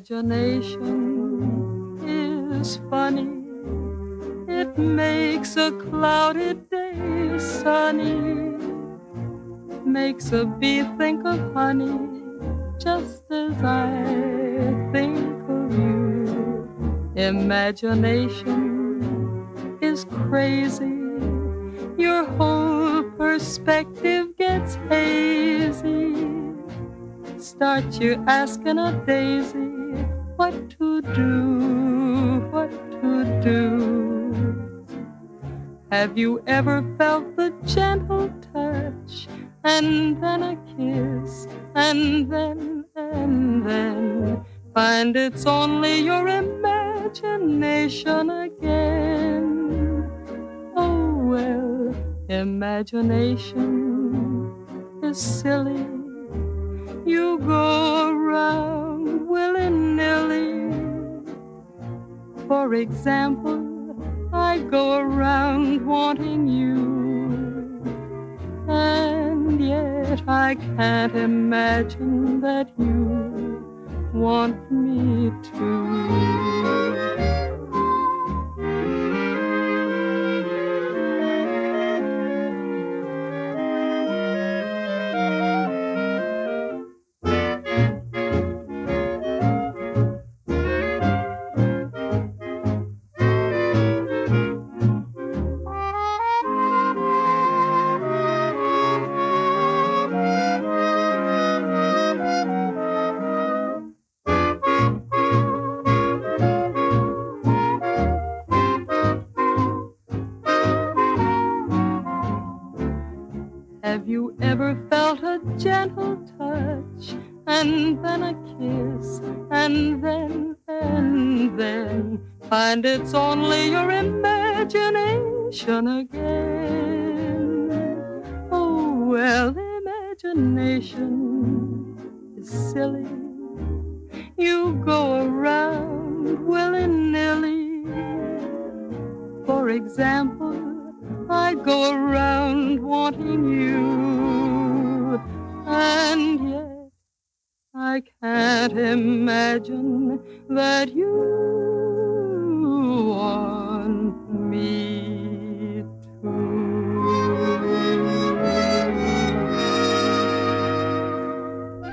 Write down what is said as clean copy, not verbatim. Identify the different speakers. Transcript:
Speaker 1: Imagination is funny. It makes a cloudy day sunny. Makes a bee think of honey, just as I think of you. Imagination is crazy. Your whole perspective gets hazy. Start you asking a daisy what to do, what to do. Have you ever felt the gentle touch, and then a kiss, and then find it's only your imagination again? Oh well, imagination is silly. You go around willy-nilly. For example, I go around wanting you, and yet I can't imagine that you want me to. Have you ever felt a gentle touch, and then a kiss, and then find it's only your imagination again? Oh, well, imagination is silly. You go around willy-nilly. For example, I go around wanting you, and yet I can't imagine that you want me to.